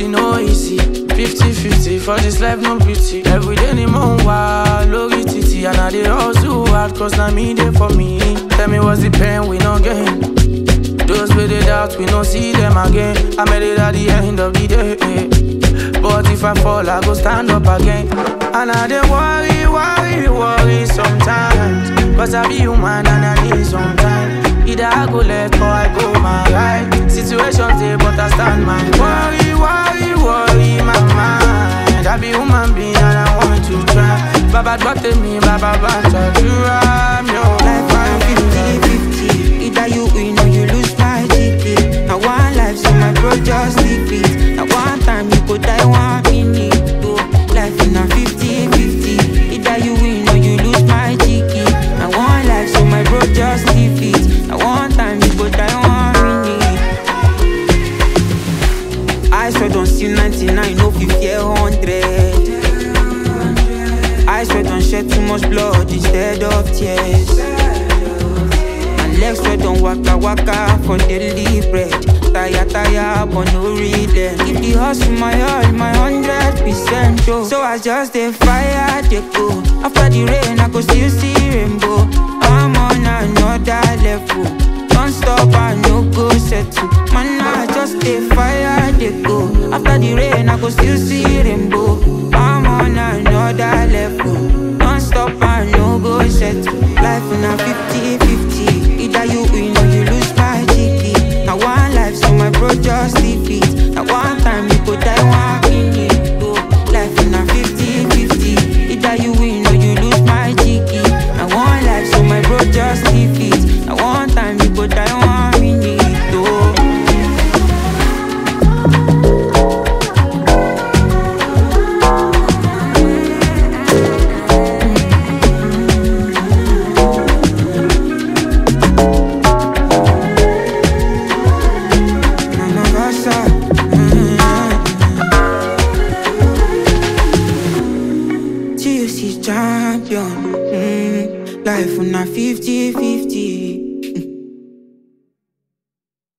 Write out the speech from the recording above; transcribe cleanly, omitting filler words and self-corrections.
it no easy. 50-50 for this life, no pity. Every day ni mo wa lórí títì, and I dey hustle hard, cause na me dey for me. Tell me what's the pain we no gain? Those with the doubt, we no see them again. I made it at the end of the day, but if I fall, I go stand up again. And I dey worry sometimes, cause I be human and I need some time. Either I go left or I go my right. Situations there, but I stand my worry my mind. I be human being and I want to try. Baba drop me, Baba try to rhyme, yo. Life I'm 50-50. Either you win or you lose my ticket. Now one life, so my bro just leave it. Now one time you go die 1 minute. Oh, life in a 50-50. Either you win or you lose my ticket. Now one life, so my bro just leave it. Now one time you go die 1 minute. I swear don't see 99, no 50 or 100. I swear don't shed too much blood instead of tears. And legs swear don't waka for daily bread. Tire, but no reason. Give the hustle my all, my 100%. Oh. So I just dey fire, dey go. After the rain, I go still see rainbow. I'm on another level. Don't stop, I no go settle. Man, I just dey fire, dey go. After the rain, I go still see rainbow. I'm on another level. Don't stop, I no go settle. Life in a 50-50. Either you win or you lose my ticket. Now one life, so my bro just leave it. Now one time you go die 1 minute. Oh, life in a 50-50. Either you win or you lose my ticket. Now one life, so my bro just leave it. Now one time you go die 1 minute. Oh. Champion, life on a 50-50.